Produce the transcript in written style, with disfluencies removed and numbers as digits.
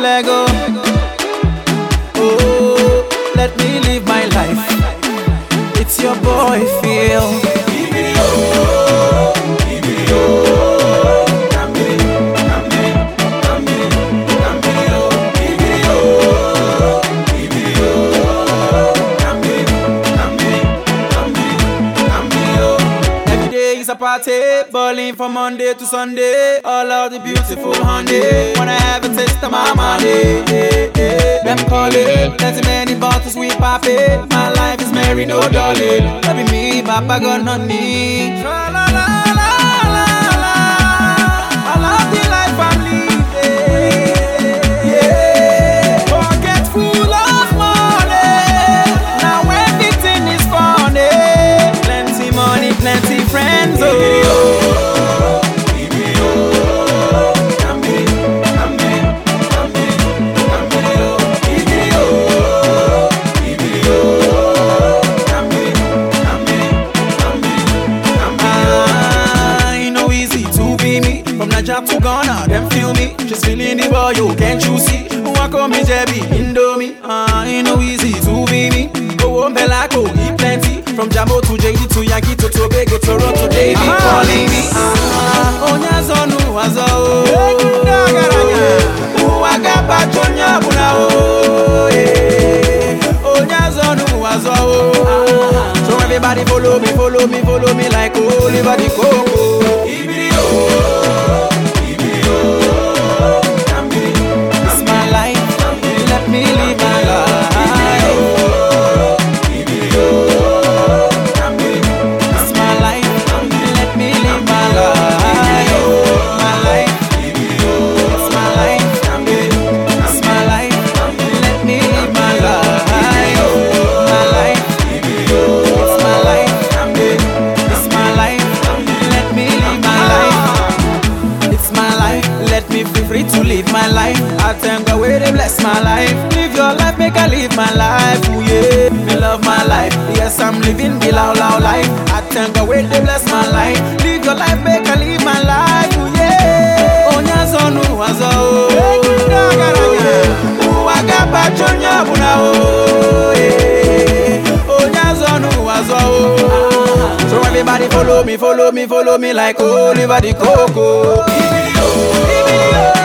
let go. Oh, let me live my life. It's your boy Phil. It's a party, balling from Monday to Sunday. All of the beautiful honey. Wanna have a taste of my money. Them call it, plenty many bottles we pop it. My life is merry, no darling. Love me, Papa got no need. Tra la la la la la. I love the life I'm living. Yeah, forgetful of money. Now everything is funny. Plenty money, plenty friends. To Ghana, them feel me. She's feeling the boy, you can't you see? Walk on me, Jebby, Indomie. Ain't no easy to be me. Go on, Belaco, eat plenty. From Jambo to JD to Yankee to Tobago, Toronto, they be calling me. Onyazonu, Wazo. Uwagaba, Jonya, Bunao. Onyazonu, Wazo. So everybody follow me, follow me, follow me like Oliver the Coco. It's my life, let me live my life. It's my life, let me live my life. My life, it's my life. It's my life, let me live my life. My life, it's my life. It's my life, let me live my life. It's my life, let me feel free to live my life. I thank God where they bless my life. Live your life, make I live my life. Ooh yeah, me love my life. Yes, I'm living the loud life. I thank God where they bless my life. Live your life, make I live my life. Ooh yeah, Onyazonu Wazo. Uwagaba Jonya Bunao. Onyazonu Wazo. So everybody follow me, follow me, follow me like Oliver the Coco.